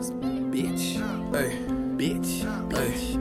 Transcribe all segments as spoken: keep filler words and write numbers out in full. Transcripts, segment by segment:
Bitch, ay, bitch, ay,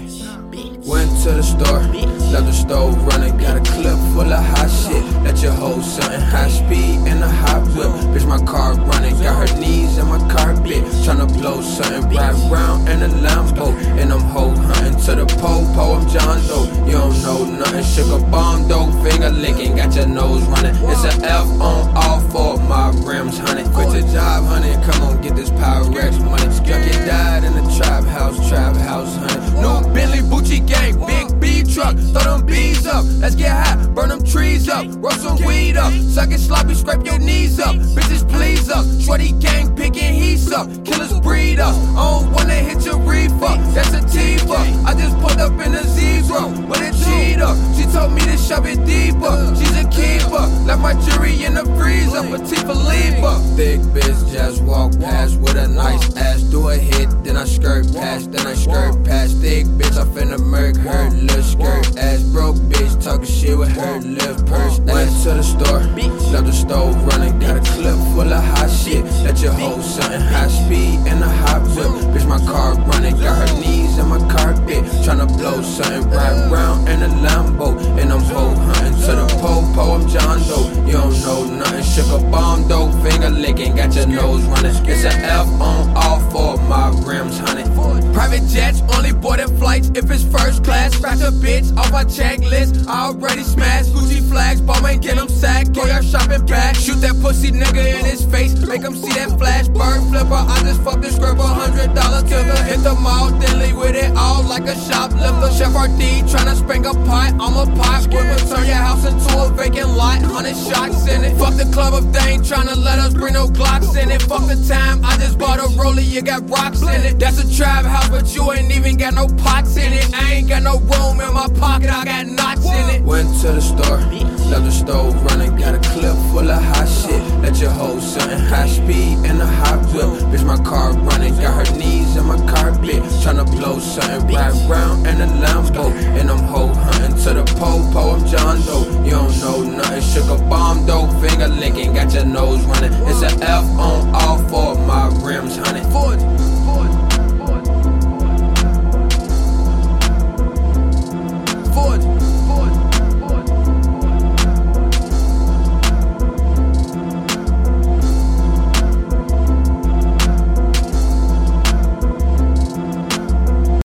ay. Went to the store, left the stove running, got a clip full of hot shit. Let your hoe something high speed in a hot whip. Bitch, my car running, got her knees in my carpet. Tryna blow something right round in a Lambo. And I'm hoe hunting to the po-po, I'm John Doe. You don't know nothing, shook a bomb though, finger licking, got your nose running. It's a F on all four, my rims honey. Quit your job, honey, come on, get this Pyrex money. Junkie died in the trap house, trap house, honey. New Bentley, Gucci gang, big B truck, throw them bees up. Let's get high, burn them trees up, roll some weed up. Suck it sloppy, scrape your knees up. Bitches please up, shorty gang picking heat up. Killers breed up, I don't wanna hit your reefer. That's a Tifa, I just pulled up in a zero with a cheetah. She told me to shove it deeper, she's a keeper. Left my jewelry in the freezer, but Tifa leaper. Thick bitch just walk past with a nice ass. Do a hit, then I skirt past, then I skirt past. Thick bitch, I finna murk her little skirt ass. Broke bitch, talking shit with her little purse. Went to the store, left the stove running, got a clip full of hot shit. Let your hoe something high speed in a hot whip. Bitch, my car running, got her knees in my carpet. Tryna blow something right round in a Lambo. And I'm hoe hunting to the po-po, I'm John Doe. You don't know nothing, shook a bomb though, finger licking, got your nose running. It's a F on all four, my rims honey. Private jets, only boarding flights if it's first class. Scratch a bitch off my checklist, I already smashed Gucci flags, Bowman get him sacked. Go your shopping bag, shoot that pussy nigga in his face, make him see that flash. Bird flipper, I just fucked this scribble, hundred dollar killer. Hit the mall, then leave with it all like a shoplifter. Chef R D tryna spank a pot, I'm a pot whipper. Turn your house into a vacant lot, hundred shots in it. Fuck the club if they ain't tryna let us bring no Glocks in it. Fuck the time, I just bought a roller, you got rocks in it. That's a trap house, but you ain't even got no pots in it. I ain't got no room in my pocket, I got knots in it. Went to the store, left the stove running, got a clip full of hot shit. Let your hoe something high speed in a hot whip. Bitch, my car running, got her knees in my carpet. Tryna blow something right round